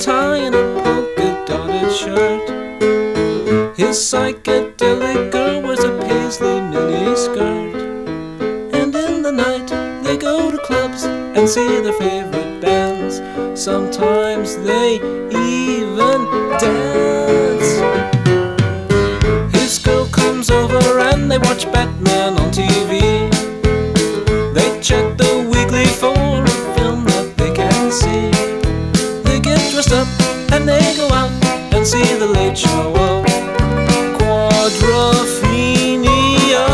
tie and a polka-dotted shirt. His psychedelic girl wears a paisley mini skirt. And in the night they go to clubs and see their favorite bands. Sometimes they even dance. His girl comes over and they watch Batman on TV. They check the weekly for a film that they can see. They get dressed up and they go out and see the Late Show of Quadrophenia.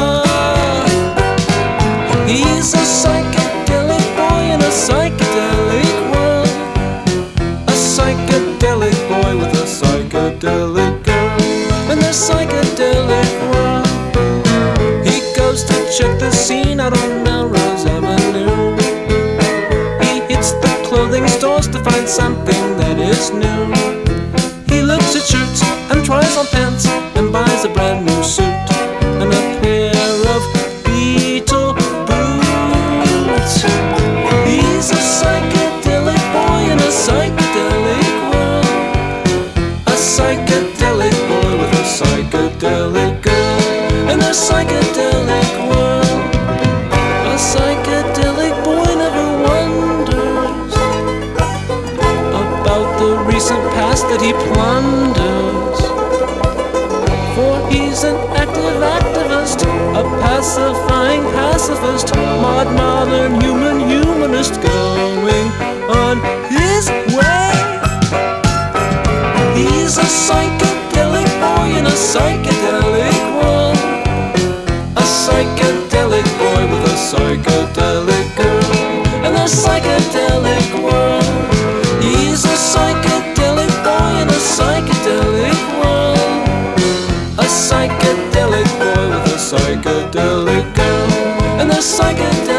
He's a psychedelic boy in a psychedelic world. A psychedelic boy with a psychedelic girl in their psychedelic world. He goes to check the scene out on Melrose Avenue. He hits the clothing stores to find something that is new. He looks at shirts and tries on pants and buys a brand new suit and a pair of Beetle boots. He's a psychedelic boy in a psychedelic world. A psychedelic boy with a psychedelic girl in a psychedelic world. A psychedelic boy never wonders about the recent past that he plunders. For he's an active activist, a pacifying pacifist, modern humanist going on his way. He's a psychedelic boy in a psychedelic world. A psychedelic boy with a psychedelic girl in a psychedelic world. He's a psychedelic boy in a psychedelic world. A psychedelic boy with a psychedelic girl and a psychedelic